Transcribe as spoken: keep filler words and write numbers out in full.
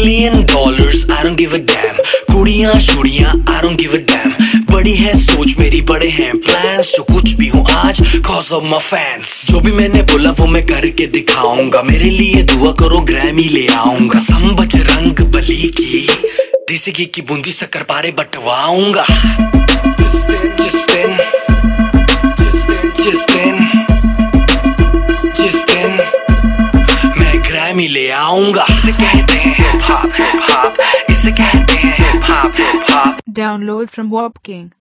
Million dollars I don't give a damn, कुड़ियां शुड़ियां I don't give a damn, बड़ी है सोच मेरी बड़े हैं प्लान्स, जो कुछ भी हूँ आज cause of my fans। जो भी मैंने बोला वो मैं करके दिखाऊंगा, मेरे लिए दुआ करो ग्रैमी ले आऊंगा। सम बजरंग बली की देसी घी की बूंदी शक्कर पारे बटवाऊंगा। जिस दिन जिस दिन जिस दिन मैं ग्रैमी ले आऊंगा। इसे कहते हैं हिप हॉप हिप हॉप, इसे कहते हैं hip hop hip hop. Download from Warp King.